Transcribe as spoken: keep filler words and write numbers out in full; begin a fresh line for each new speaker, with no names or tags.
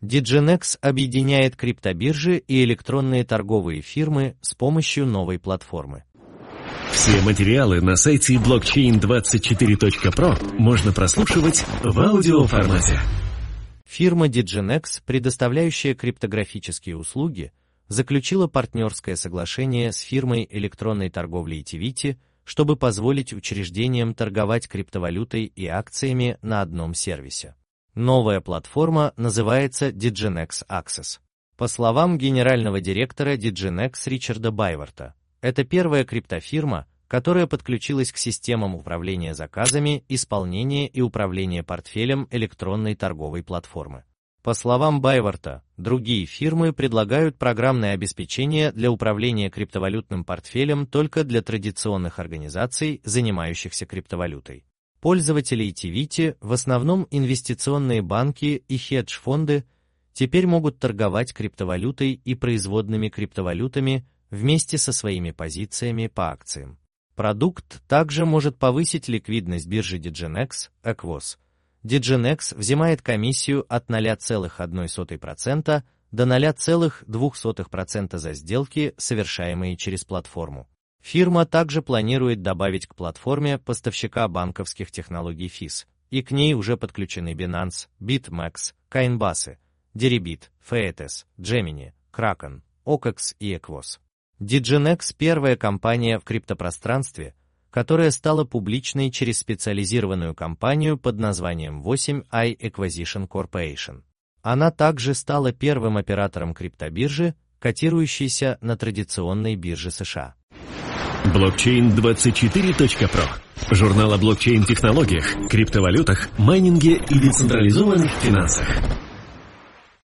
Diginex объединяет криптобиржи и электронные торговые фирмы с помощью новой платформы.
Все материалы на сайте блокчейн двадцать четыре точка про можно прослушивать в аудиоформате.
Фирма Diginex, предоставляющая криптографические услуги, заключила партнерское соглашение с фирмой электронной торговли Itiviti, чтобы позволить учреждениям торговать криптовалютой и акциями на одном сервисе. Новая платформа называется Diginex Access. По словам генерального директора Diginex Ричарда Байворта, это первая криптофирма, которая подключилась к системам управления заказами, исполнения и управления портфелем электронной торговой платформы. По словам Байворта, другие фирмы предлагают программное обеспечение для управления криптовалютным портфелем только для традиционных организаций, занимающихся криптовалютой. Пользователи Itiviti, в основном инвестиционные банки и хедж-фонды, теперь могут торговать криптовалютой и производными криптовалютами вместе со своими позициями по акциям. Продукт также может повысить ликвидность биржи Diginex, Equos. Diginex взимает комиссию от ноль целых одна сотая процента до ноль целых две десятых процента за сделки, совершаемые через платформу. Фирма также планирует добавить к платформе поставщика банковских технологий эф ай эс, и к ней уже подключены Binance, BitMEX, Coinbase, Deribit, Feites, Gemini, Kraken, о кекс и Equos. Diginex – первая компания в криптопространстве, которая стала публичной через специализированную компанию под названием восемь ай Acquisition Corporation. Она также стала первым оператором криптобиржи, котирующейся на традиционной бирже США.
блокчейн двадцать четыре точка про. Журнал о блокчейн-технологиях, криптовалютах, майнинге и децентрализованных финансах.